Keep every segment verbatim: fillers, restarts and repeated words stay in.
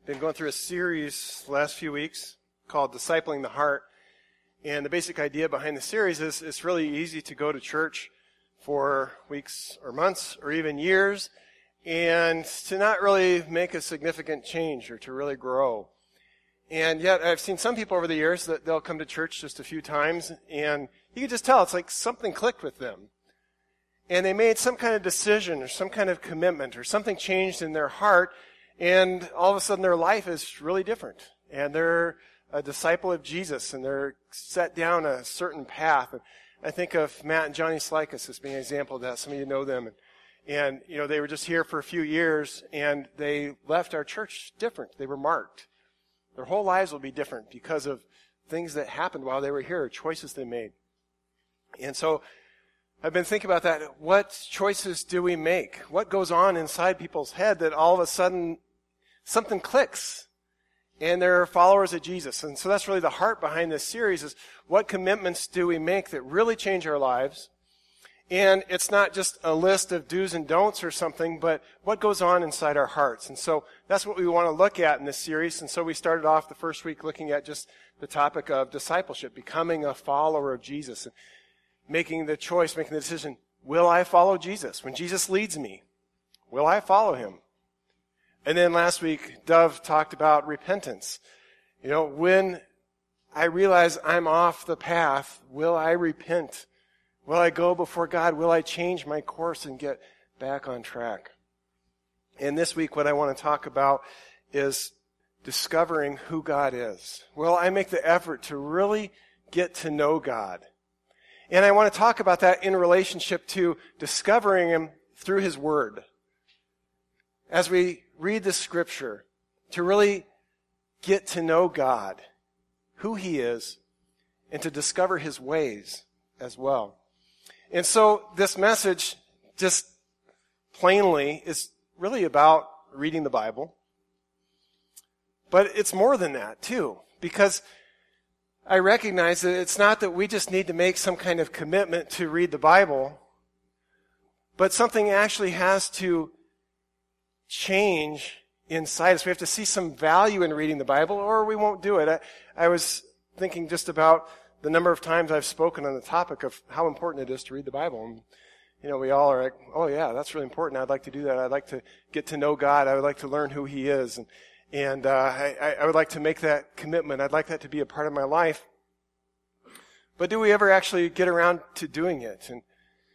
Been going through a series the last few weeks called Discipling the Heart. And the basic idea behind the series is it's really easy to go to church for weeks or months or even years and to not really make a significant change or to really grow. And yet I've seen some people over the years that they'll come to church just a few times and you can just tell it's like something clicked with them. And they made some kind of decision or some kind of commitment or something changed in their heart. And all of a sudden their life is really different. And they're a disciple of Jesus and they're set down a certain path. And I think of Matt and Johnny Slikas as being an example of that. Some of you know them. And, and, you know, they were just here for a few years and they left our church different. They were marked. Their whole lives will be different because of things that happened while they were here, choices they made. And so I've been thinking about that. What choices do we make? What goes on inside people's head that all of a sudden something clicks and they're followers of Jesus? And so that's really the heart behind this series is what commitments do we make that really change our lives? And it's not just a list of do's and don'ts or something, but what goes on inside our hearts. And so that's what we want to look at in this series. And so we started off the first week looking at just the topic of discipleship, becoming a follower of Jesus. And making the choice, making the decision, will I follow Jesus? When Jesus leads me, will I follow him? And then last week, Dove talked about repentance. You know, when I realize I'm off the path, will I repent? Will I go before God? Will I change my course and get back on track? And this week, what I want to talk about is discovering who God is. Will I make the effort to really get to know God? And I want to talk about that in relationship to discovering him through his word. As we read the scripture, to really get to know God, who he is, and to discover his ways as well. And so this message, just plainly, is really about reading the Bible. But it's more than that, too, because I recognize that it's not that we just need to make some kind of commitment to read the Bible, but something actually has to change inside us. We have to see some value in reading the Bible or we won't do it. I, I was thinking just about the number of times I've spoken on the topic of how important it is to read the Bible. And, you know, we all are like, oh yeah, that's really important. I'd like to do that. I'd like to get to know God. I would like to learn who he is. And And uh, I, I would like to make that commitment. I'd like that to be a part of my life. But do we ever actually get around to doing it? And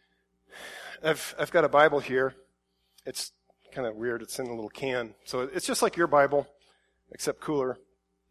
I've I've got a Bible here. It's kind of weird. It's in a little can. So it's just like your Bible, except cooler.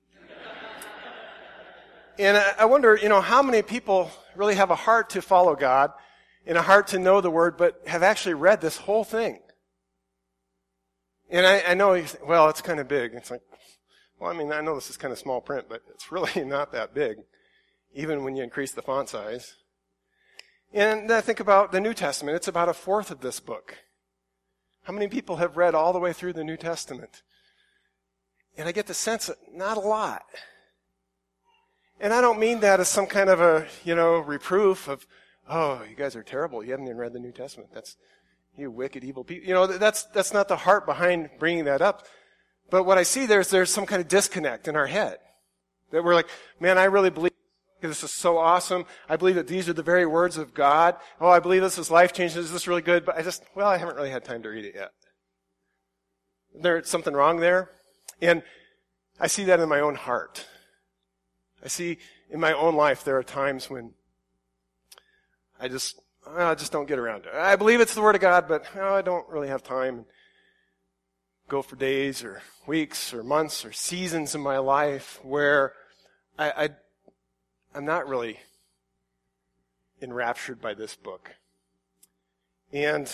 And I, I wonder, you know, how many people really have a heart to follow God and a heart to know the Word, but have actually read this whole thing? And I, I know, you think, well, it's kind of big. It's like, well, I mean, I know this is kind of small print, but it's really not that big, even when you increase the font size. And I think about the New Testament. It's about a fourth of this book. How many people have read all the way through the New Testament? And I get the sense that not a lot. And I don't mean that as some kind of a, you know, reproof of, oh, you guys are terrible. You haven't even read the New Testament. That's You wicked, evil people. You know, that's that's not the heart behind bringing that up. But what I see there is there's some kind of disconnect in our head. That we're like, man, I really believe this is so awesome. I believe that these are the very words of God. Oh, I believe this is life-changing. This is really good. But I just, well, I haven't really had time to read it yet. There's something wrong there. And I see that in my own heart. I see in my own life there are times when I just... I just don't get around to it. I believe it's the Word of God, but oh, I don't really have time. Go for days or weeks or months or seasons in my life where I, I, I'm not really enraptured by this book. And,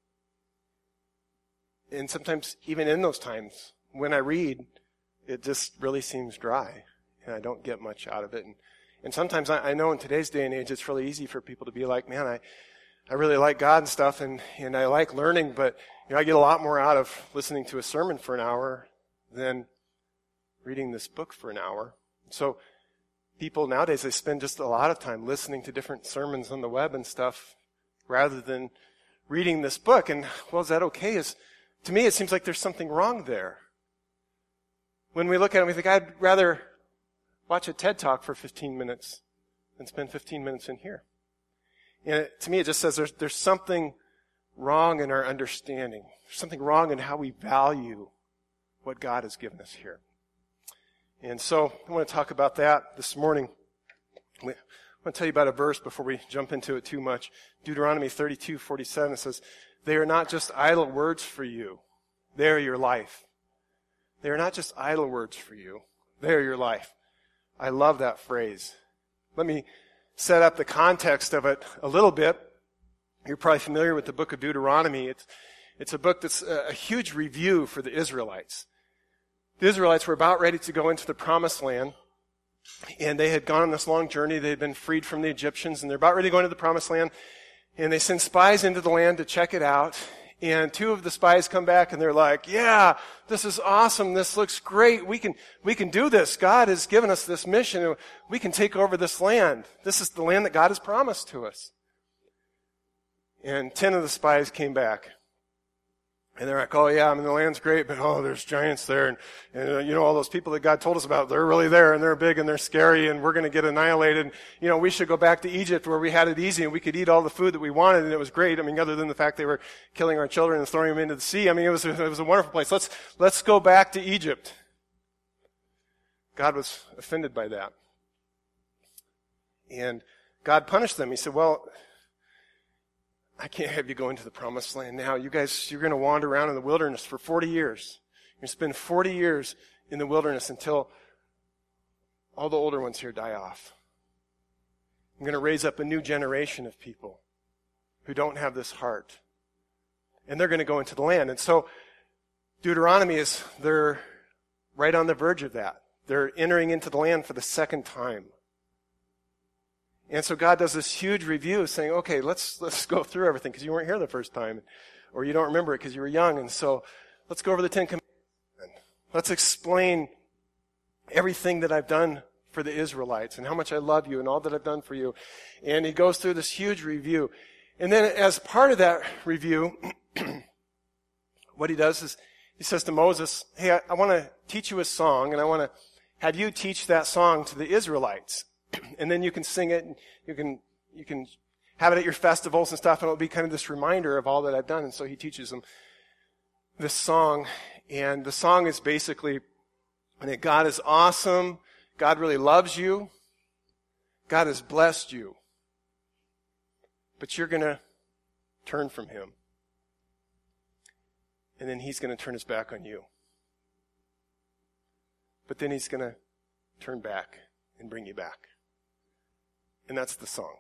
and sometimes even in those times, when I read, it just really seems dry, and I don't get much out of it. And And sometimes I, I know in today's day and age, it's really easy for people to be like, man, I, I really like God and stuff, and, and I like learning, but you know, I get a lot more out of listening to a sermon for an hour than reading this book for an hour. So people nowadays, they spend just a lot of time listening to different sermons on the web and stuff rather than reading this book. And, well, is that okay? Is, to me, it seems like there's something wrong there. when we look at it, we think, I'd rather watch a TED Talk for fifteen minutes than spend fifteen minutes in here. And it, to me, it just says there's, there's something wrong in our understanding. There's something wrong in how we value what God has given us here. And so I want to talk about that this morning. I want to tell you about a verse before we jump into it too much. Deuteronomy thirty-two forty-seven says, they are not just idle words for you. They are your life. They are not just idle words for you. They are your life. I love that phrase. Let me set up the context of it a little bit. You're probably familiar with the book of Deuteronomy. It's, it's a book that's a, a huge review for the Israelites. The Israelites were about ready to go into the promised land, and they had gone on this long journey. They had been freed from the Egyptians, and they're about ready to go into the promised land. And they send spies into the land to check it out. And two of the spies come back and they're like, yeah, this is awesome. This looks great. We can, we can do this. God has given us this mission. We can take over this land. This is the land that God has promised to us. And ten of the spies came back. And they're like, oh yeah, I mean, the land's great, but oh, there's giants there. And, and uh, you know, all those people that God told us about, they're really there and they're big and they're scary and we're going to get annihilated. And, you know, we should go back to Egypt where we had it easy and we could eat all the food that we wanted and it was great. I mean, other than the fact they were killing our children and throwing them into the sea. I mean, it was, it was a wonderful place. Let's, let's go back to Egypt. God was offended by that. And God punished them. He said, well, I can't have you go into the promised land now. You guys, you're going to wander around in the wilderness for forty years. You're going to spend forty years in the wilderness until all the older ones here die off. I'm going to raise up a new generation of people who don't have this heart. And they're going to go into the land. And so Deuteronomy is, they're right on the verge of that. They're entering into the land for the second time. And so God does this huge review saying, okay, let's let's go through everything because you weren't here the first time. Or you don't remember it because you were young. And so let's go over the Ten Commandments. Let's explain everything that I've done for the Israelites and how much I love you and all that I've done for you. And he goes through this huge review. And then as part of that review, what he does is he says to Moses, hey, I, I want to teach you a song and I want to have you teach that song to the Israelites. And then you can sing it, and you can you can have it at your festivals and stuff, and it'll be kind of this reminder of all that I've done. And so he teaches them this song, and the song is basically that God is awesome, God really loves you, God has blessed you, but you're going to turn from him. And then he's going to turn his back on you. But then he's going to turn back and bring you back. And that's the song.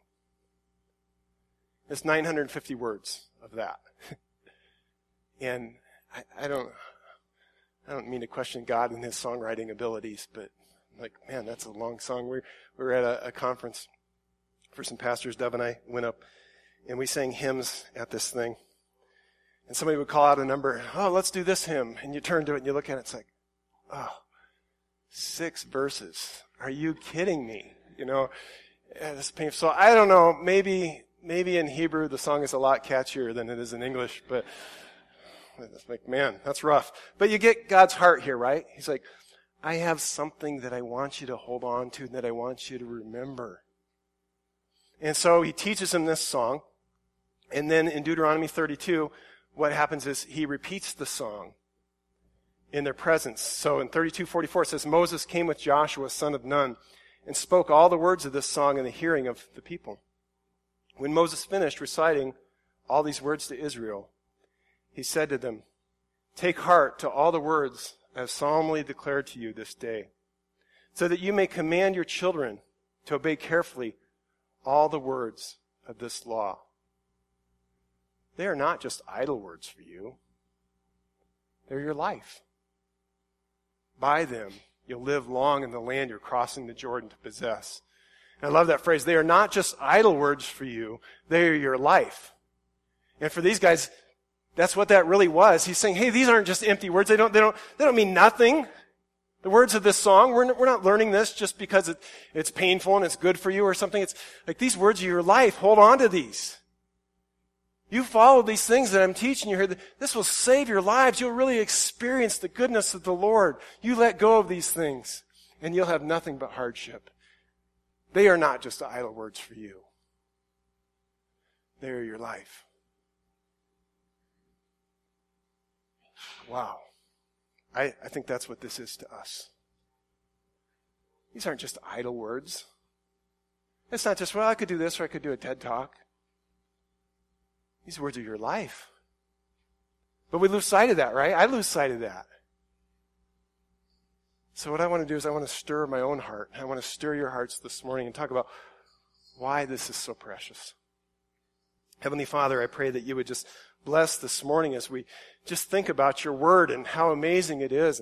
It's nine hundred fifty words of that. And I, I don't I don't mean to question God and his songwriting abilities, but like, man, that's a long song. We, we were at a, a conference for some pastors. Dove and I went up and we sang hymns at this thing. And somebody would call out a number, oh, let's do this hymn. And you turn to it and you look at it, it's like, oh, six verses. Are you kidding me? You know, it's painful. So I don't know, maybe maybe in Hebrew the song is a lot catchier than it is in English, but it's like, man, that's rough. But you get God's heart here, right? He's like, I have something that I want you to hold on to, that I want you to remember. And so he teaches them this song. And then in Deuteronomy thirty-two, what happens is he repeats the song in their presence. So in thirty-two forty-four it says, Moses came with Joshua, son of Nun, and spoke all the words of this song in the hearing of the people. When Moses finished reciting all these words to Israel, he said to them, take heart to all the words I have solemnly declared to you this day, so that you may command your children to obey carefully all the words of this law. They are not just idle words for you. They're your life. By them, you'll live long in the land you're crossing the Jordan to possess. And I love that phrase. They are not just idle words for you. They are your life. And for these guys, that's what that really was. He's saying, hey, these aren't just empty words. They don't, they don't, they don't mean nothing. The words of this song, we're, we're not learning this just because it, it's painful and it's good for you or something. It's like, these words are your life. Hold on to these. You follow these things that I'm teaching you here. This will save your lives. You'll really experience the goodness of the Lord. You let go of these things, and you'll have nothing but hardship. They are not just idle words for you. They are your life. Wow. I, I think that's what this is to us. These aren't just idle words. It's not just, well, I could do this or I could do a TED Talk. These words are your life. But we lose sight of that, right? I lose sight of that. So what I want to do is I want to stir my own heart. I want to stir your hearts this morning and talk about why this is so precious. Heavenly Father, I pray that you would just bless this morning as we just think about your word and how amazing it is.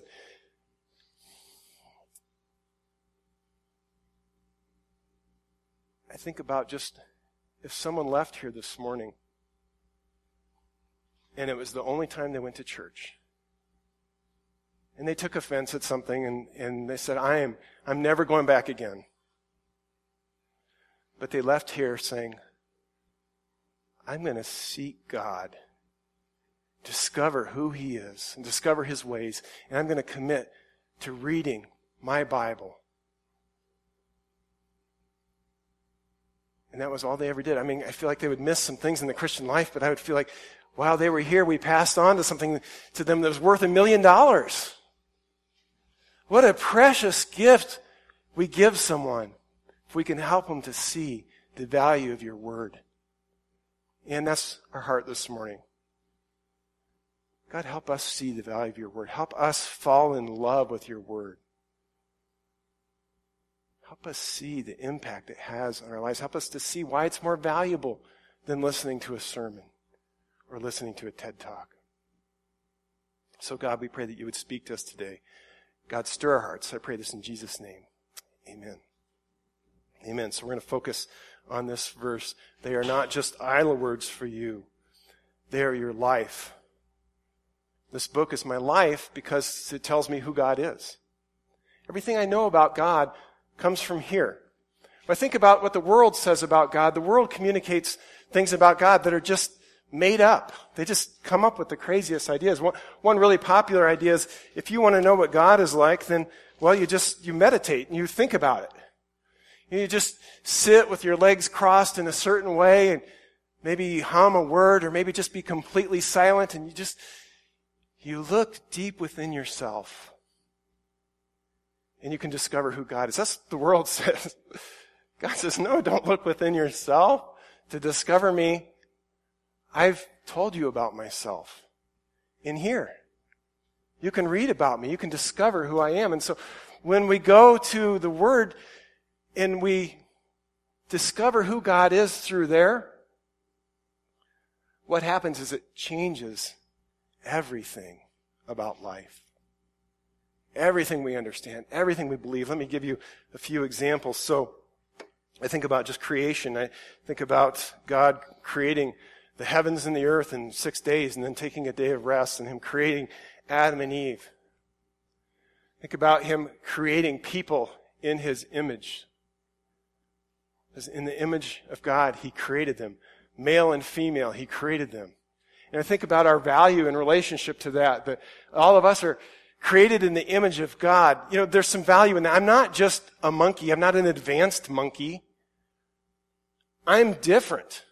I think about just if someone left here this morning and it was the only time they went to church, and they took offense at something and, and they said, I am, I'm never going back again. But they left here saying, I'm going to seek God, discover who He is, and discover His ways, and I'm going to commit to reading my Bible. And that was all they ever did. I mean, I feel like they would miss some things in the Christian life, but I would feel like, while they were here, we passed on to something to them that was worth a million dollars. What a precious gift we give someone if we can help them to see the value of your word. And that's our heart this morning. God, help us see the value of your word. Help us fall in love with your word. Help us see the impact it has on our lives. Help us to see why it's more valuable than listening to a sermon or listening to a TED Talk. So God, we pray that you would speak to us today. God, stir our hearts. I pray this in Jesus' name. Amen. Amen. So we're going to focus on this verse. They are not just idle words for you. They are your life. This book is my life because it tells me who God is. Everything I know about God comes from here. If I think about what the world says about God, the world communicates things about God that are just made up. They just come up with the craziest ideas. One, one really popular idea is if you want to know what God is like, then, well, you just, you meditate and you think about it. You just sit with your legs crossed in a certain way and maybe hum a word or maybe just be completely silent and you just, you look deep within yourself and you can discover who God is. That's what the world says. God says, no, don't look within yourself to discover me. I've told you about myself in here. You can read about me. You can discover who I am. And so when we go to the Word and we discover who God is through there, what happens is it changes everything about life. Everything we understand, everything we believe. Let me give you a few examples. So I think about just creation. I think about God creating the heavens and the earth in six days and then taking a day of rest and Him creating Adam and Eve. Think about Him creating people in His image. As in the image of God, He created them. Male and female, He created them. And I think about our value in relationship to that, that all of us are created in the image of God. You know, there's some value in that. I'm not just a monkey. I'm not an advanced monkey. I'm different.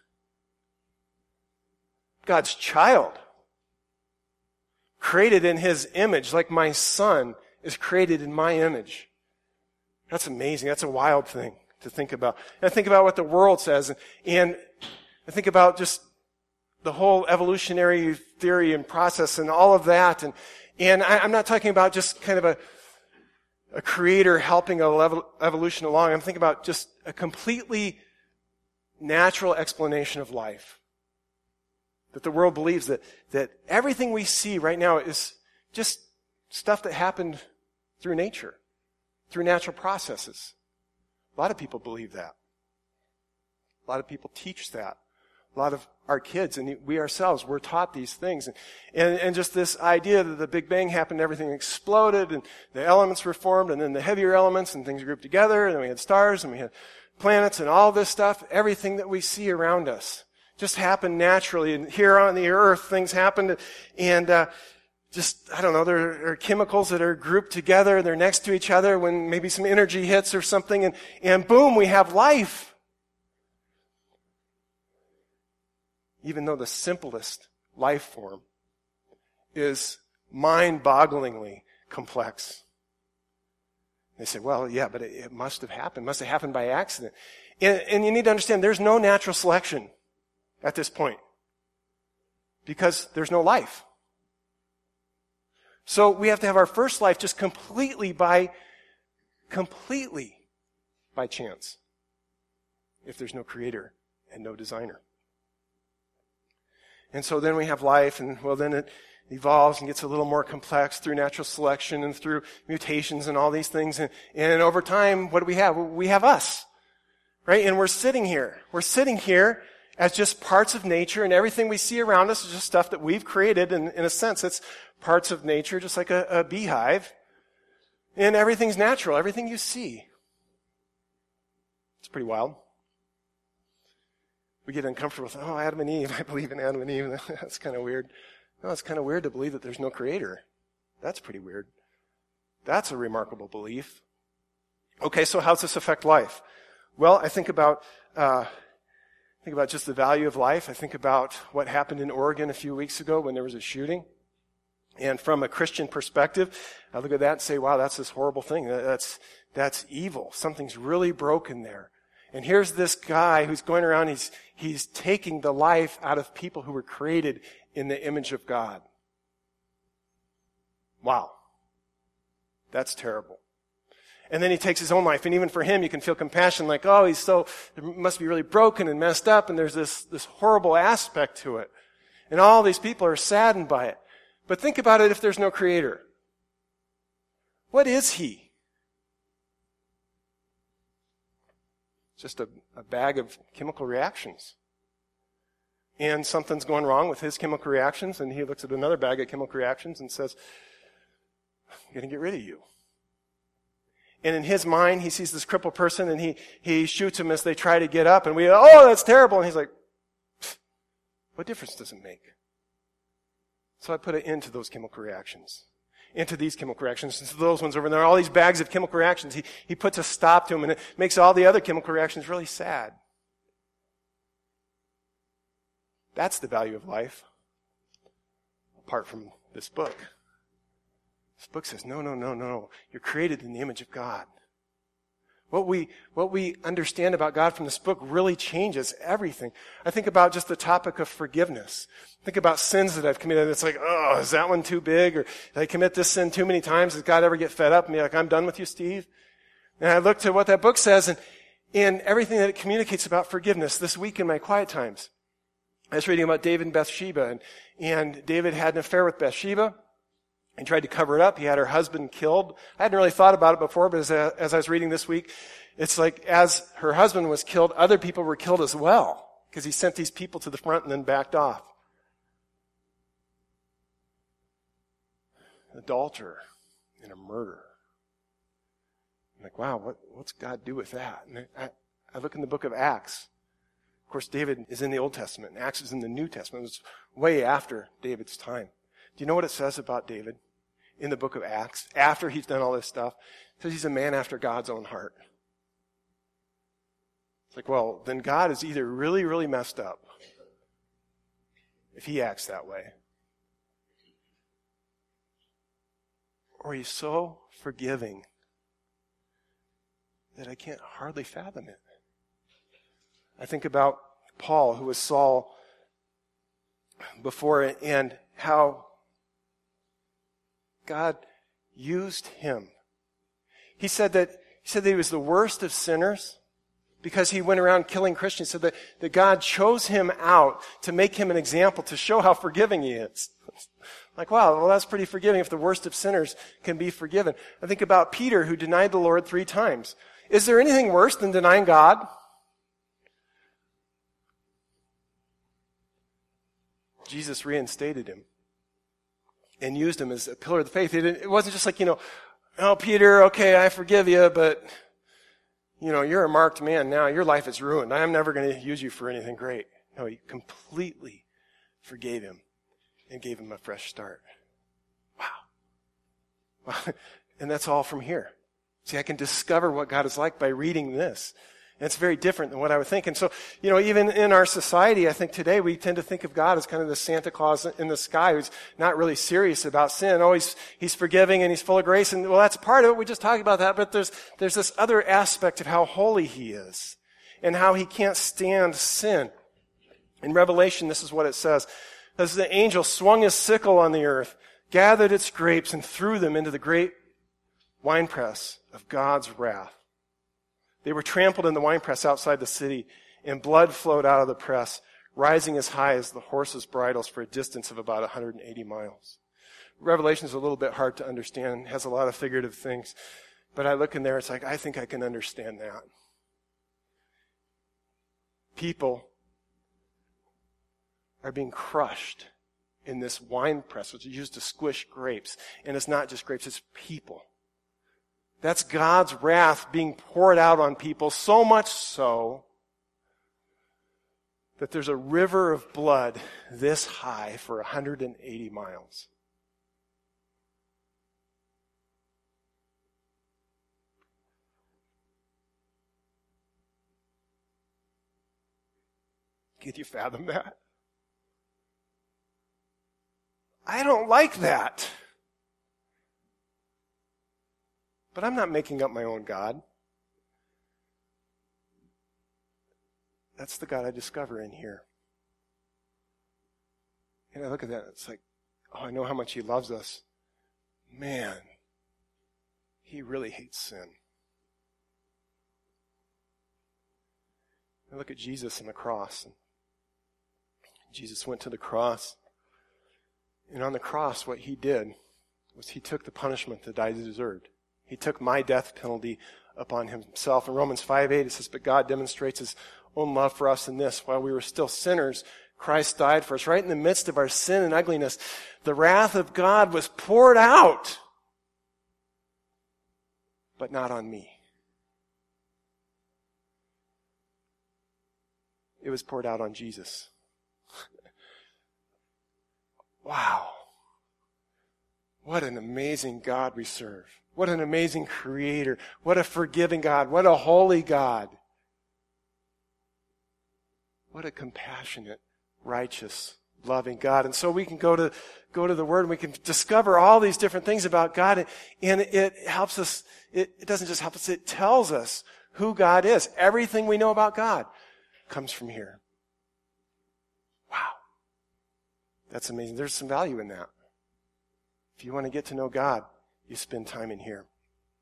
God's child, created in His image, like my son is created in my image. That's amazing. That's a wild thing to think about. And I think about what the world says, and I think about just the whole evolutionary theory and process and all of that. And and I, I'm not talking about just kind of a a creator helping a level, evolution along. I'm thinking about just a completely natural explanation of life. That the world believes that, that everything we see right now is just stuff that happened through nature, through natural processes. A lot of people believe that. A lot of people teach that. A lot of our kids and we ourselves, we're taught these things. And, and, and just this idea that the Big Bang happened, everything exploded, and the elements were formed, and then the heavier elements, and things grouped together, and then we had stars, and we had planets, and all this stuff, everything that we see around us just happen naturally. And here on the earth, things happen, and uh, just, I don't know, there are chemicals that are grouped together. They're next to each other when maybe some energy hits or something, and, and boom, we have life. Even though the simplest life form is mind-bogglingly complex. They say, well, yeah, but it, it must have happened. It must have happened by accident. And, and you need to understand, there's no natural selection at this point. Because there's no life. So we have to have our first life just completely by, completely by chance. If there's no creator and no designer. And so then we have life, and well, then it evolves and gets a little more complex through natural selection and through mutations and all these things. And, and over time, what do we have? We have us, right? And we're sitting here. We're sitting here as just parts of nature, and everything we see around us is just stuff that we've created. And in a sense, it's parts of nature, just like a, a beehive. And everything's natural. Everything you see. It's pretty wild. We get uncomfortable with, oh, Adam and Eve. I believe in Adam and Eve. That's kind of weird. No, it's kind of weird to believe that there's no creator. That's pretty weird. That's a remarkable belief. Okay, so how does this affect life? Well, I think about uh, think about just the value of life. I think about what happened in Oregon a few weeks ago when there was a shooting. And from a Christian perspective, I look at that and say, wow, that's this horrible thing. That's that's evil. Something's really broken there. And here's this guy who's going around, he's, he's taking the life out of people who were created in the image of God. Wow. That's terrible. And then he takes his own life, and even for him, you can feel compassion, like, oh, he's so, it must be really broken and messed up, and there's this, this horrible aspect to it. And all these people are saddened by it. But think about it if there's no creator. What is he? Just a, a bag of chemical reactions. And something's going wrong with his chemical reactions, and he looks at another bag of chemical reactions and says, I'm going to get rid of you. And in his mind, he sees this crippled person, and he, he shoots him as they try to get up, and we, oh, that's terrible. And he's like, what difference does it make? So I put an end to those chemical reactions. Into these chemical reactions, into those ones over there, all these bags of chemical reactions. He, he puts a stop to them, and it makes all the other chemical reactions really sad. That's the value of life, apart from this book. This book says, no, no, no, no. You're created in the image of God. What we, what we understand about God from this book really changes everything. I think about just the topic of forgiveness. Think about sins that I've committed. It's like, oh, is that one too big? Or did I commit this sin too many times? Does God ever get fed up and be like, I'm done with you, Steve? And I look to what that book says and, and everything that it communicates about forgiveness. This week in my quiet times, I was reading about David and Bathsheba. And, and David had an affair with Bathsheba. And tried to cover it up. He had her husband killed. I hadn't really thought about it before, but as, as I was reading this week, it's like as her husband was killed, other people were killed as well. Because he sent these people to the front and then backed off. An adulterer and a murderer. I'm like, wow, what, what's God do with that? And I, I look in the book of Acts. Of course, David is in the Old Testament, and Acts is in the New Testament. It was way after David's time. Do you know what it says about David in the book of Acts? After he's done all this stuff, it says he's a man after God's own heart. It's like, well, then God is either really, really messed up if he acts that way, or he's so forgiving that I can't hardly fathom it. I think about Paul, who was Saul before, and how God used him. He said that he said that he was the worst of sinners because he went around killing Christians. He said that, that God chose him out to make him an example, to show how forgiving he is. Like, wow, well, that's pretty forgiving if the worst of sinners can be forgiven. I think about Peter, who denied the Lord three times. Is there anything worse than denying God? Jesus reinstated him and used him as a pillar of the faith. It, it wasn't just like, you know, oh, Peter, okay, I forgive you, but, you know, you're a marked man now. Your life is ruined. I'm never going to use you for anything great. No, he completely forgave him and gave him a fresh start. Wow. Wow. And that's all from here. See, I can discover what God is like by reading this. And it's very different than what I would think. And so, you know, even in our society, I think today we tend to think of God as kind of the Santa Claus in the sky who's not really serious about sin. Oh, he's, he's forgiving and he's full of grace. And, well, that's part of it. We just talked about that. But there's, there's this other aspect of how holy he is and how he can't stand sin. In Revelation, this is what it says. As the angel swung his sickle on the earth, gathered its grapes, and threw them into the great winepress of God's wrath. They were trampled in the winepress outside the city, and blood flowed out of the press, rising as high as the horses' bridles for a distance of about one hundred eighty miles. Revelation is a little bit hard to understand, has a lot of figurative things, but I look in there, it's like, I think I can understand that. People are being crushed in this wine press, which is used to squish grapes. And it's not just grapes, it's people. That's God's wrath being poured out on people, so much so that there's a river of blood this high for one hundred eighty miles. Can you fathom that? I don't like that. But I'm not making up my own God. That's the God I discover in here. And I look at that, it's like, oh, I know how much he loves us. Man, he really hates sin. I look at Jesus and the cross. And Jesus went to the cross. And on the cross, what he did was he took the punishment that I deserved. He took my death penalty upon himself. In Romans five eight, it says, but God demonstrates his own love for us in this. While we were still sinners, Christ died for us. Right in the midst of our sin and ugliness, the wrath of God was poured out. But not on me. It was poured out on Jesus. Wow. What an amazing God we serve. What an amazing creator. What a forgiving God. What a holy God. What a compassionate, righteous, loving God. And so we can go to go to the Word and we can discover all these different things about God. And it helps us, it, it doesn't just help us, it tells us who God is. Everything we know about God comes from here. Wow. That's amazing. There's some value in that. If you want to get to know God, you spend time in here.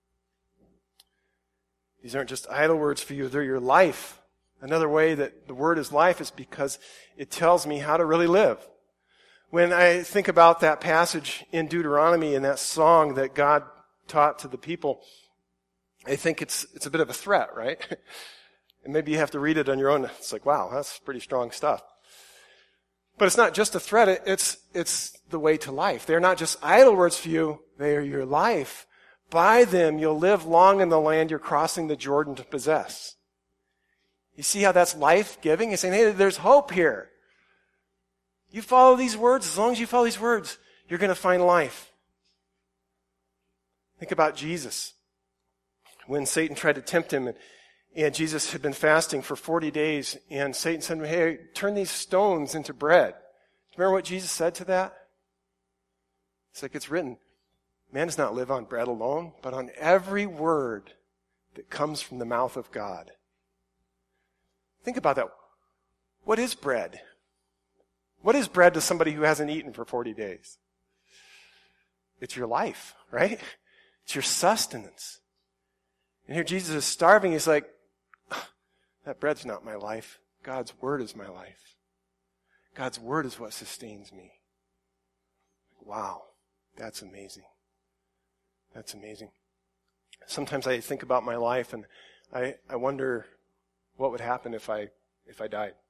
These aren't just idle words for you, they're your life. Another way that the word is life is because it tells me how to really live. When I think about that passage in Deuteronomy and that song that God taught to the people, I think it's it's a bit of a threat, right? And maybe you have to read it on your own. It's like, wow, that's pretty strong stuff. But it's not just a threat, it's it's the way to life. They're not just idle words for you, they are your life. By them you'll live long in the land you're crossing the Jordan to possess. You see how that's life-giving? He's saying, hey, there's hope here. You follow these words, as long as you follow these words, you're going to find life. Think about Jesus. When Satan tried to tempt him, and, and Jesus had been fasting for forty days, and Satan said to him, hey, turn these stones into bread. Do you remember what Jesus said to that? It's like it's written, man does not live on bread alone, but on every word that comes from the mouth of God. Think about that. What is bread? What is bread to somebody who hasn't eaten for forty days? It's your life, right? It's your sustenance. And here Jesus is starving. He's like, that bread's not my life. God's word is my life. God's word is what sustains me. Wow, that's amazing. That's amazing. Sometimes I think about my life and I, I wonder what would happen if I if I died.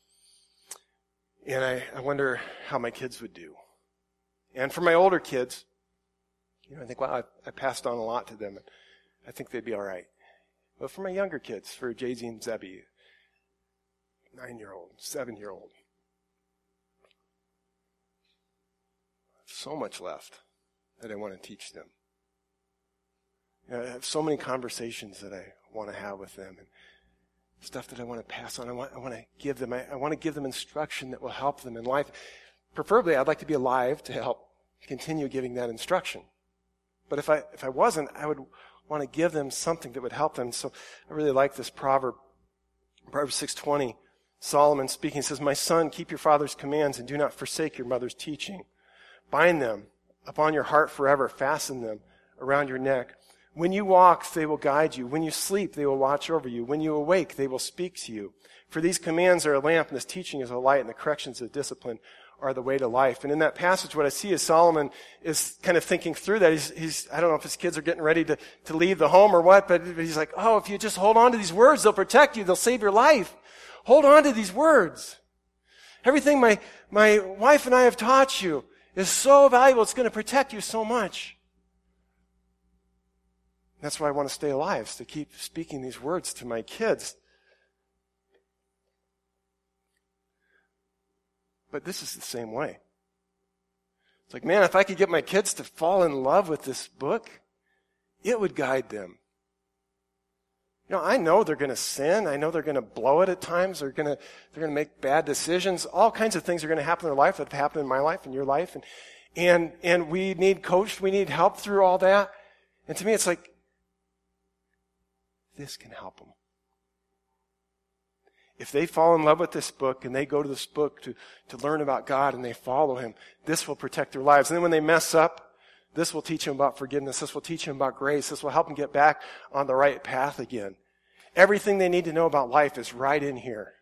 And I, I wonder how my kids would do. And for my older kids, you know, I think, wow, I, I passed on a lot to them. And I think they'd be all right. But for my younger kids, for Jay-Z and Zebby, nine-year-old, seven-year-old. So much left that I want to teach them. You know, I have so many conversations that I want to have with them and stuff that I want to pass on. I want, I want to give them, I, I want to give them instruction that will help them in life. Preferably, I'd like to be alive to help continue giving that instruction. But if I, if I wasn't, I would want to give them something that would help them. So I really like this proverb, Proverbs six twenty. Solomon speaking says, "My son, keep your father's commands and do not forsake your mother's teaching. Bind them upon your heart forever. Fasten them around your neck. When you walk, they will guide you. When you sleep, they will watch over you. When you awake, they will speak to you. For these commands are a lamp, and this teaching is a light, and the corrections of discipline are the way to life." And in that passage, what I see is Solomon is kind of thinking through that. He's, he's I don't know if his kids are getting ready to, to leave the home or what, but he's like, oh, if you just hold on to these words, they'll protect you. They'll save your life. Hold on to these words. Everything my, my wife and I have taught you is so valuable. It's going to protect you so much. That's why I want to stay alive, is to keep speaking these words to my kids. But this is the same way. It's like, man, if I could get my kids to fall in love with this book, it would guide them. You know, I know they're going to sin. I know they're going to blow it at times. They're going to they're going to make bad decisions. All kinds of things are going to happen in their life that have happened in my life and your life. And and and we need coached. We need help through all that. And to me, it's like, this can help them. If they fall in love with this book and they go to this book to, to learn about God and they follow Him, this will protect their lives. And then when they mess up, this will teach them about forgiveness. This will teach them about grace. This will help them get back on the right path again. Everything they need to know about life is right in here.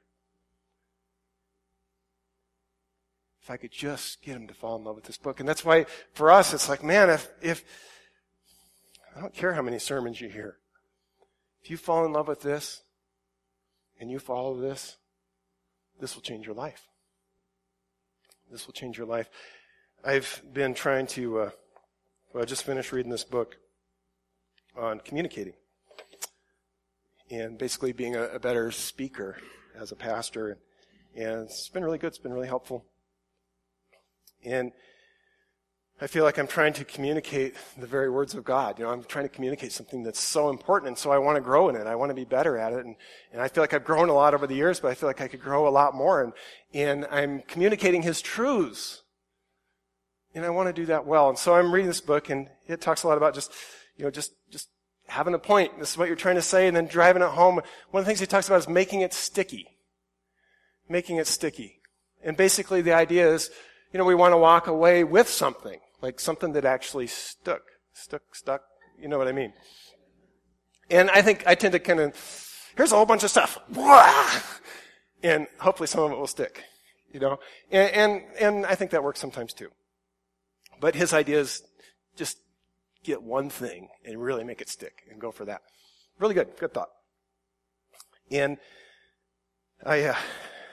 If I could just get them to fall in love with this book. And that's why for us, it's like, man, if, if I don't care how many sermons you hear. If you fall in love with this and you follow this, this will change your life. This will change your life. I've been trying to, uh, well, I just finished reading this book on communicating and basically being a, a better speaker as a pastor. And it's been really good. It's been really helpful. And I feel like I'm trying to communicate the very words of God. You know, I'm trying to communicate something that's so important, and so I want to grow in it. I want to be better at it. And, and I feel like I've grown a lot over the years, but I feel like I could grow a lot more. And, and I'm communicating His truths. And I want to do that well. And so I'm reading this book, and it talks a lot about just, you know, just, just having a point. This is what you're trying to say, and then driving it home. One of the things he talks about is making it sticky. Making it sticky. And basically the idea is, you know, we want to walk away with something. Like something that actually stuck, stuck, stuck. You know what I mean? And I think I tend to kind of, here's a whole bunch of stuff. And hopefully some of it will stick. You know? And, and, and I think that works sometimes too. But his idea is just get one thing and really make it stick and go for that. Really good. Good thought. And I, uh,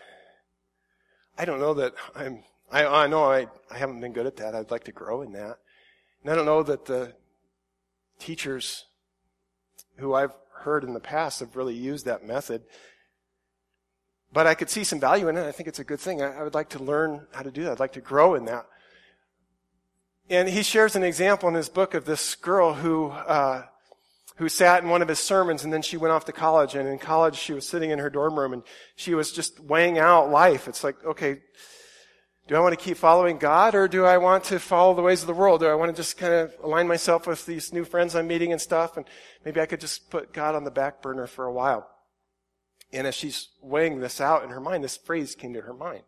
I don't know that I'm, I, I know I, I haven't been good at that. I'd like to grow in that. And I don't know that the teachers who I've heard in the past have really used that method. But I could see some value in it. I think it's a good thing. I, I would like to learn how to do that. I'd like to grow in that. And he shares an example in his book of this girl who uh, who sat in one of his sermons, and then she went off to college. And in college, she was sitting in her dorm room, and she was just weighing out life. It's like, okay, do I want to keep following God, or do I want to follow the ways of the world? Do I want to just kind of align myself with these new friends I'm meeting and stuff? And maybe I could just put God on the back burner for a while. And as she's weighing this out in her mind, this phrase came to her mind.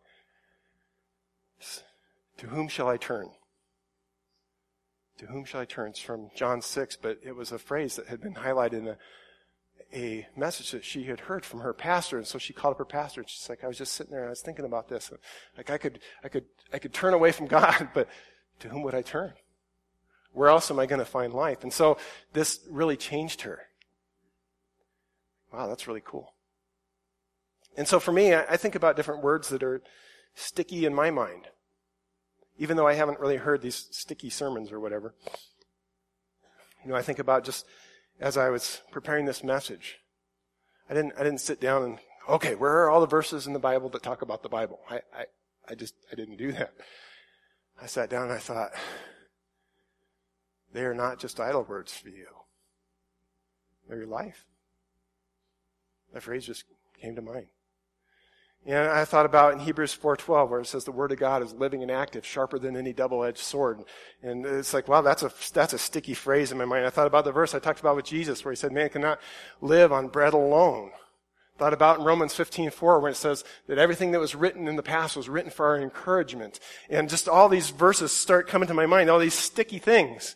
To whom shall I turn? To whom shall I turn? It's from John six, but it was a phrase that had been highlighted in a, a message that she had heard from her pastor. And so she called up her pastor, and she's like, I was just sitting there and I was thinking about this. And like I could, I could, I could turn away from God, but to whom would I turn? Where else am I going to find life? And so this really changed her. Wow, that's really cool. And so for me, I think about different words that are sticky in my mind, even though I haven't really heard these sticky sermons or whatever. You know, I think about just as I was preparing this message, I didn't, I didn't sit down and, okay, where are all the verses in the Bible that talk about the Bible? I, I, I just, I didn't do that. I sat down and I thought, they are not just idle words for you. They're your life. That phrase just came to mind. And I thought about in Hebrews four twelve where it says the Word of God is living and active, sharper than any double-edged sword. And it's like, wow, that's a, that's a sticky phrase in my mind. I thought about the verse I talked about with Jesus where he said, man cannot live on bread alone. Thought about in Romans fifteen four when it says that everything that was written in the past was written for our encouragement. And just all these verses start coming to my mind, all these sticky things.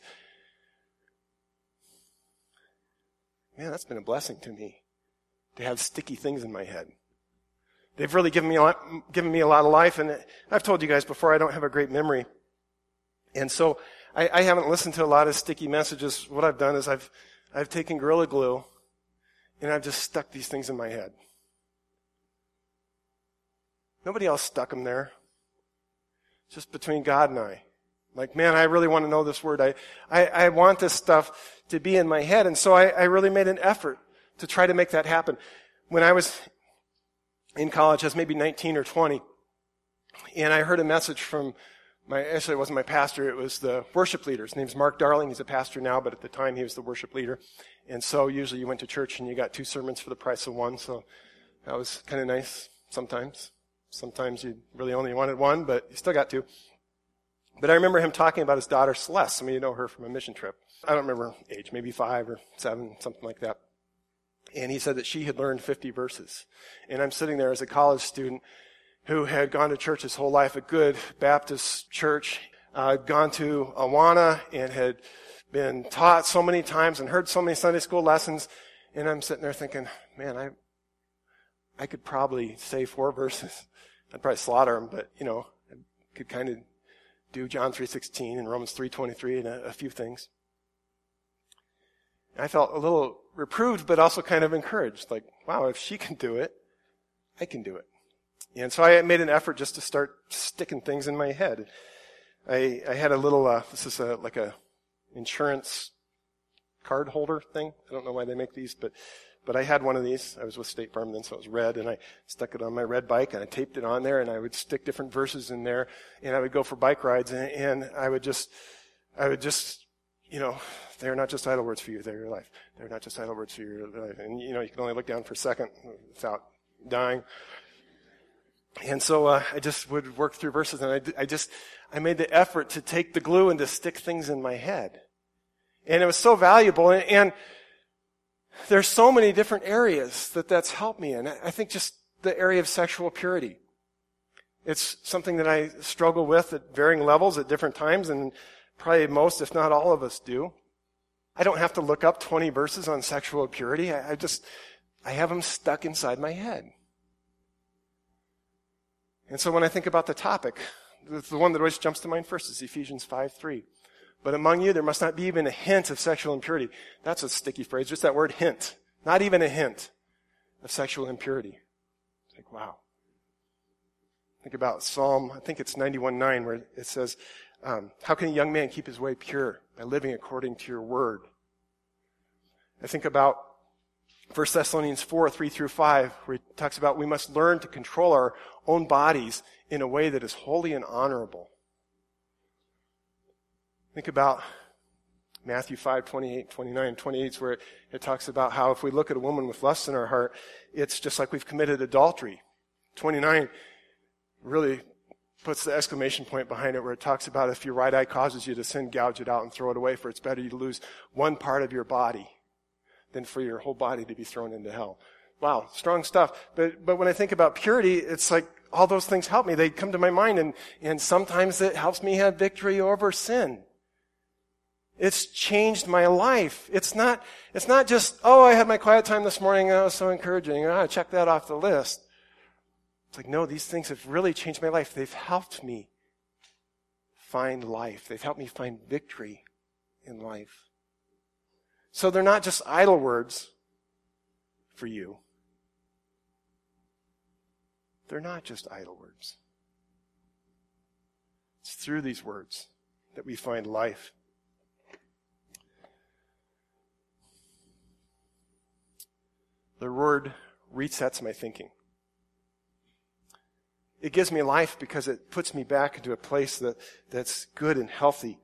Man, that's been a blessing to me to have sticky things in my head. They've really given me a lot, given me a lot of life, and I've told you guys before I don't have a great memory. And so I, I haven't listened to a lot of sticky messages. What I've done is I've I've taken Gorilla Glue and I've just stuck these things in my head. Nobody else stuck them there. Just between God and I. Like, man, I really want to know this word. I, I, I want this stuff to be in my head. And so I, I really made an effort to try to make that happen. When I was in college, I was maybe nineteen or twenty, and I heard a message from my, actually it wasn't my pastor, it was the worship leader. His name's Mark Darling. He's a pastor now, but at the time he was the worship leader. And so usually you went to church and you got two sermons for the price of one, so that was kind of nice sometimes. Sometimes you really only wanted one, but you still got two. But I remember him talking about his daughter Celeste. Some of you know her from a mission trip. I don't remember her age, maybe five or seven, something like that. And he said that she had learned fifty verses. And I'm sitting there as a college student who had gone to church his whole life, a good Baptist church, uh, gone to Awana and had been taught so many times and heard so many Sunday school lessons. And I'm sitting there thinking, man, I I could probably say four verses. I'd probably slaughter them, but, you know, I could kind of do John three sixteen and Romans three twenty-three and a, a few things. I felt a little reproved, but also kind of encouraged. Like, wow, if she can do it, I can do it. And so I made an effort just to start sticking things in my head. I, I had a little, uh, this is a, like a insurance card holder thing. I don't know why they make these, but, but I had one of these. I was with State Farm then, so it was red, and I stuck it on my red bike, and I taped it on there, and I would stick different verses in there, and I would go for bike rides, and, and I would just, I would just, you know, they're not just idle words for you, they're your life. They're not just idle words for your life. And, you know, you can only look down for a second without dying. And so uh, I just would work through verses, and I, I just, I made the effort to take the glue and to stick things in my head. And it was so valuable, and, and there's so many different areas that that's helped me in. I think just the area of sexual purity. It's something that I struggle with at varying levels at different times, and probably most, if not all of us do. I don't have to look up twenty verses on sexual purity. I, I just, I have them stuck inside my head. And so when I think about the topic, the one that always jumps to mind first is Ephesians five three. But among you there must not be even a hint of sexual impurity. That's a sticky phrase, just that word hint. Not even a hint of sexual impurity. It's like, wow. Think about Psalm, I think it's ninety-one nine, where it says, um, how can a young man keep his way pure? By living according to your word. I think about First Thessalonians four, three through five, where he talks about we must learn to control our own bodies in a way that is holy and honorable. Think about Matthew five, twenty-eight, twenty-nine, twenty-eight, where it, it talks about how if we look at a woman with lust in our heart, it's just like we've committed adultery. twenty-nine really puts the exclamation point behind it, where it talks about if your right eye causes you to sin, gouge it out and throw it away, for it's better you to lose one part of your body than for your whole body to be thrown into hell. Wow, strong stuff. But but when I think about purity, it's like all those things help me. They come to my mind, and, and sometimes it helps me have victory over sin. It's changed my life. It's not it's not just, oh, I had my quiet time this morning, that was so encouraging. Ah, check that off the list. It's like, no, these things have really changed my life. They've helped me find life. They've helped me find victory in life. So they're not just idle words for you. They're not just idle words. It's through these words that we find life. The word resets my thinking. It gives me life because it puts me back into a place that, that's good and healthy.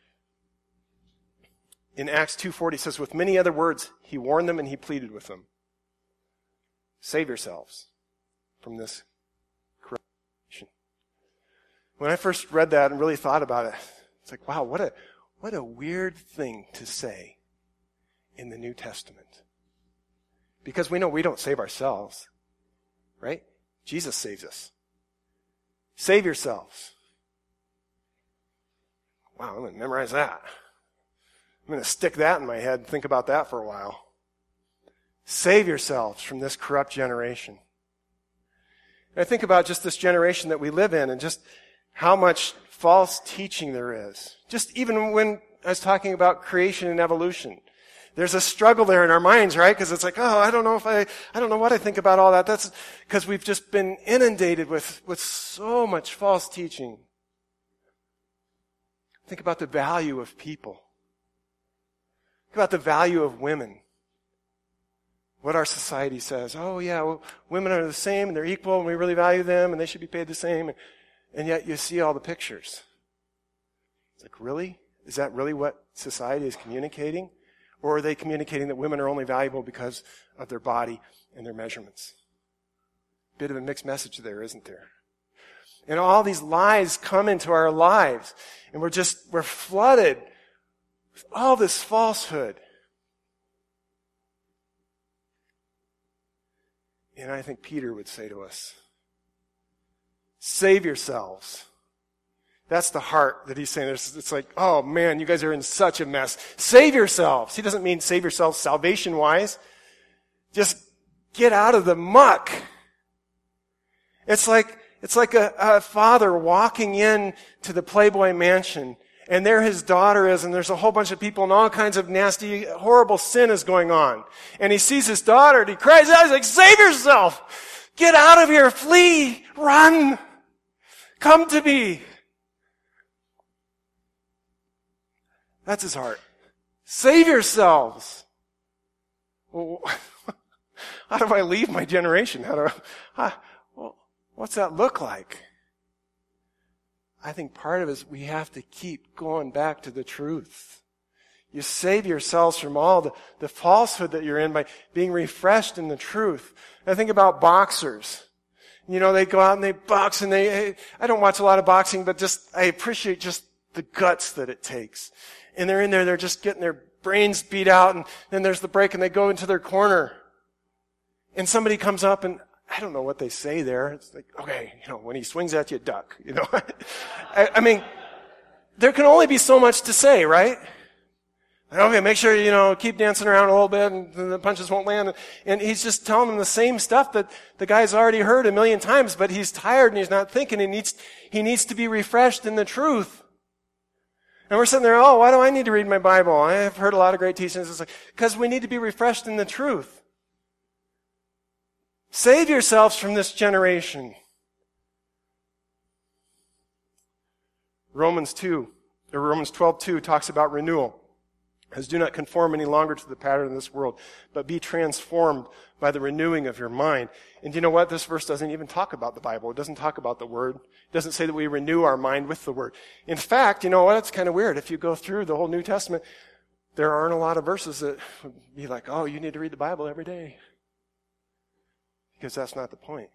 In Acts two forty, it says, with many other words, he warned them and he pleaded with them. Save yourselves from this corruption. When I first read that and really thought about it, it's like, wow, what a, what a weird thing to say in the New Testament. Because we know we don't save ourselves, right? Jesus saves us. Save yourselves. Wow, I'm going to memorize that. I'm going to stick that in my head and think about that for a while. Save yourselves from this corrupt generation. And I think about just this generation that we live in and just how much false teaching there is. Just even when I was talking about creation and evolution. There's a struggle there in our minds, right? Because it's like, oh, I don't know if I, I don't know what I think about all that. That's because we've just been inundated with, with so much false teaching. Think about the value of people. Think about the value of women. What our society says. Oh, yeah, well, women are the same and they're equal and we really value them and they should be paid the same. And, and yet you see all the pictures. It's like, really? Is that really what society is communicating? Or are they communicating that women are only valuable because of their body and their measurements? Bit of a mixed message there, isn't there? And all these lies come into our lives. And we're just, we're flooded with all this falsehood. And I think Peter would say to us, save yourselves. That's the heart that he's saying. It's like, oh man, you guys are in such a mess. Save yourselves. He doesn't mean save yourselves salvation-wise. Just get out of the muck. It's like, it's like a, a father walking in to the Playboy mansion, and there his daughter is, and there's a whole bunch of people, and all kinds of nasty, horrible sin is going on. And he sees his daughter, and he cries out, he's like, save yourself! Get out of here! Flee! Run! Come to me! That's his heart. Save yourselves! Well, how do I leave my generation? How do I, how, well, what's that look like? I think part of it is we have to keep going back to the truth. You save yourselves from all the, the falsehood that you're in by being refreshed in the truth. I think about boxers. You know, they go out and they box and they, I don't watch a lot of boxing, but just, I appreciate just the guts that it takes. And they're in there, they're just getting their brains beat out, and then there's the break and they go into their corner. And somebody comes up and, I don't know what they say there. It's like, okay, you know, when he swings at you, duck, you know. I, I mean, there can only be so much to say, right? Okay, make sure, you know, keep dancing around a little bit and the punches won't land. And he's just telling them the same stuff that the guy's already heard a million times, but he's tired and he's not thinking. He needs, he needs to be refreshed in the truth. And we're sitting there, oh, why do I need to read my Bible? I've heard a lot of great teachings. It's like, because we need to be refreshed in the truth. Save yourselves from this generation. Romans two, or Romans twelve two talks about renewal. As do not conform any longer to the pattern of this world, but be transformed by the renewing of your mind. And you know what? This verse doesn't even talk about the Bible. It doesn't talk about the Word. It doesn't say that we renew our mind with the Word. In fact, you know what? It's kind of weird. If you go through the whole New Testament, there aren't a lot of verses that would be like, oh, you need to read the Bible every day. Because that's not the point.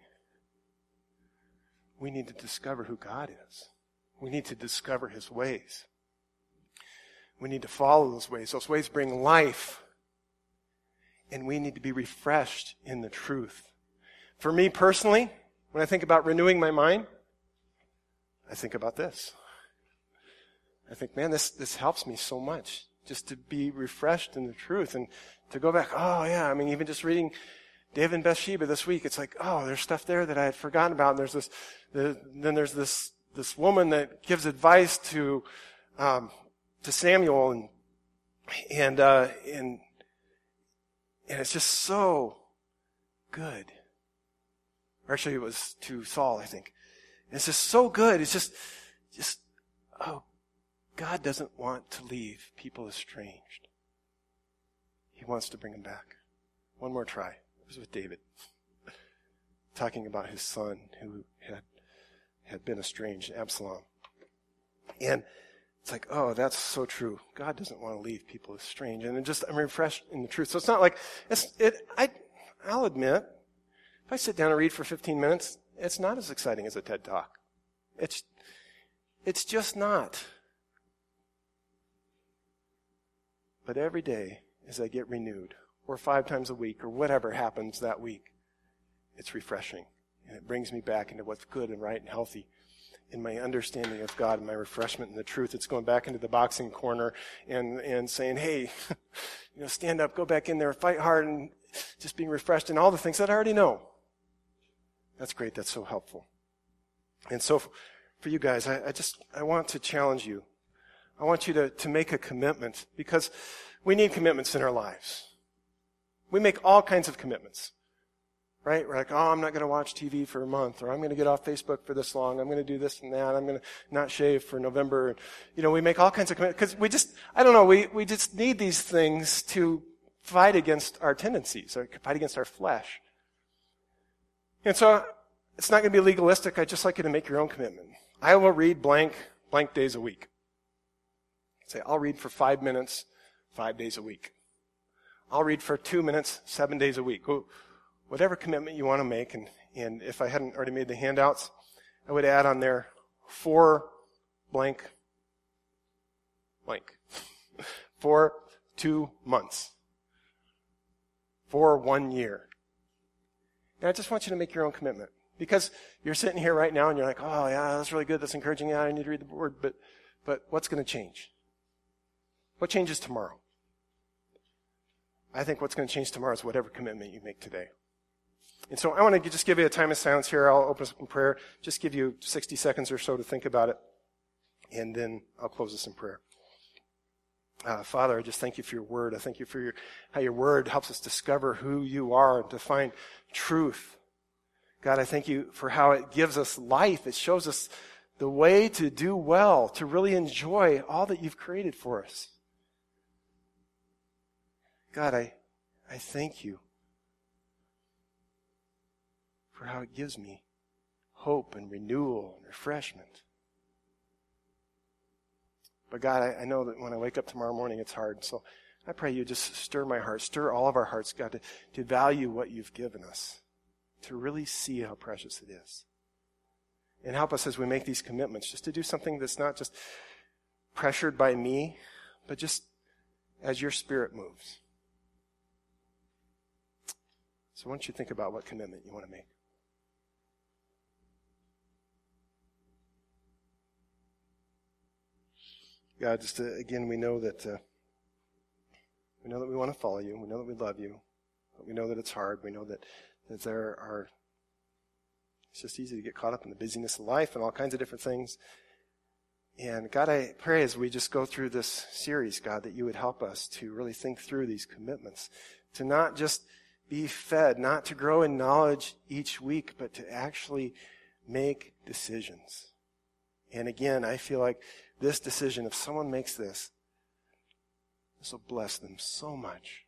We need to discover who God is. We need to discover His ways. We need to follow those ways. Those ways bring life. And we need to be refreshed in the truth. For me personally, when I think about renewing my mind, I think about this. I think, man, this, this helps me so much. Just to be refreshed in the truth and to go back, oh yeah, I mean, even just reading David and Bathsheba this week, it's like, oh, there's stuff there that I had forgotten about. And there's this, the, then there's this, this woman that gives advice to, um, to Samuel, and, and, uh, and, and it's just so good. Or actually it was to Saul, I think. It's just so good. It's just, just, oh, God doesn't want to leave people estranged. He wants to bring them back. One more try. It was with David, talking about his son who had had been estranged, Absalom. And it's like, oh, that's so true. God doesn't want to leave people estranged. And it just, I'm refreshed in the truth. So it's not like, it's, it, I, I'll admit, if I sit down and read for fifteen minutes, it's not as exciting as a TED Talk. It's, it's just not. But every day, as I get renewed, or five times a week, or whatever happens that week, it's refreshing. And it brings me back into what's good and right and healthy in my understanding of God and my refreshment in the truth. It's going back into the boxing corner and, and saying, hey, you know, stand up, go back in there, fight hard, and just being refreshed in all the things that I already know. That's great. That's so helpful. And so for you guys, I, I just, I want to challenge you. I want you to, to make a commitment, because we need commitments in our lives. We make all kinds of commitments. Right? We're like, oh, I'm not going to watch T V for a month, or I'm going to get off Facebook for this long. I'm going to do this and that. I'm going to not shave for November. You know, we make all kinds of commitments because we just, I don't know, we, we just need these things to fight against our tendencies, or fight against our flesh. And so it's not going to be legalistic. I'd just like you to make your own commitment. I will read blank, blank days a week. Say, I'll read for five minutes, five days a week. I'll read for two minutes, seven days a week. Whatever commitment you want to make, and, and if I hadn't already made the handouts, I would add on there four blank, blank, for two months, for one year. And I just want you to make your own commitment, because you're sitting here right now and you're like, oh yeah, that's really good, that's encouraging, yeah, I need to read the word, but, but what's going to change? What changes tomorrow? I think what's going to change tomorrow is whatever commitment you make today. And so I want to just give you a time of silence here. I'll open us up in prayer. Just give you sixty seconds or so to think about it. And then I'll close this in prayer. Uh, Father, I just thank you for your word. I thank you for your, how your word helps us discover who you are and to find truth. God, I thank you for how it gives us life. It shows us the way to do well, to really enjoy all that you've created for us. God, I, I thank you for how it gives me hope and renewal and refreshment. But God, I, I know that when I wake up tomorrow morning, it's hard. So I pray you just stir my heart, stir all of our hearts, God, to, to value what you've given us, to really see how precious it is. And help us as we make these commitments, just to do something that's not just pressured by me, but just as your Spirit moves. So why don't you think about what commitment you want to make? God, just to, again, we know that uh, we know that we want to follow you. We know that we love you. But we know that it's hard. We know that, that there are, it's just easy to get caught up in the busyness of life and all kinds of different things. And God, I pray as we just go through this series, God, that you would help us to really think through these commitments, to not just be fed, not to grow in knowledge each week, but to actually make decisions. And again, I feel like this decision, if someone makes this, this will bless them so much.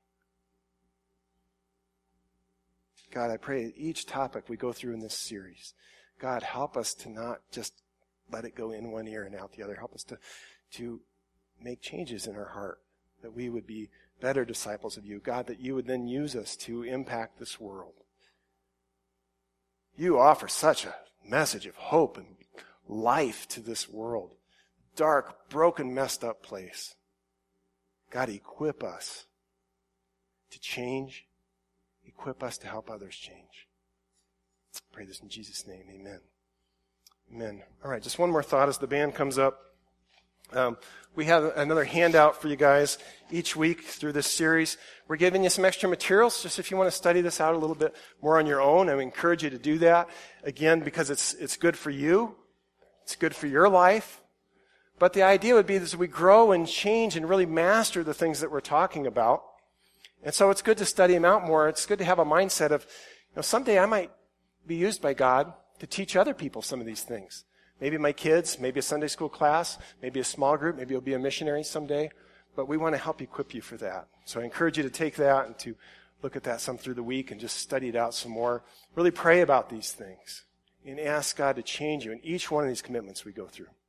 God, I pray each topic we go through in this series, God, help us to not just let it go in one ear and out the other. Help us to, to make changes in our heart, that we would be better disciples of you. God, that you would then use us to impact this world. You offer such a message of hope and life to this world. Dark, broken, messed up place. God, equip us to change. Equip us to help others change. I pray this in Jesus' name. Amen. Amen. All right, just one more thought as the band comes up. Um, we have another handout for you guys each week through this series. We're giving you some extra materials, just if you want to study this out a little bit more on your own. I would encourage you to do that, again, because it's it's good for you. It's good for your life. But the idea would be that as we grow and change and really master the things that we're talking about. And so it's good to study them out more. It's good to have a mindset of, you know, someday I might be used by God to teach other people some of these things. Maybe my kids, maybe a Sunday school class, maybe a small group, maybe you'll be a missionary someday. But we want to help equip you for that. So I encourage you to take that and to look at that some through the week and just study it out some more. Really pray about these things and ask God to change you in each one of these commitments we go through.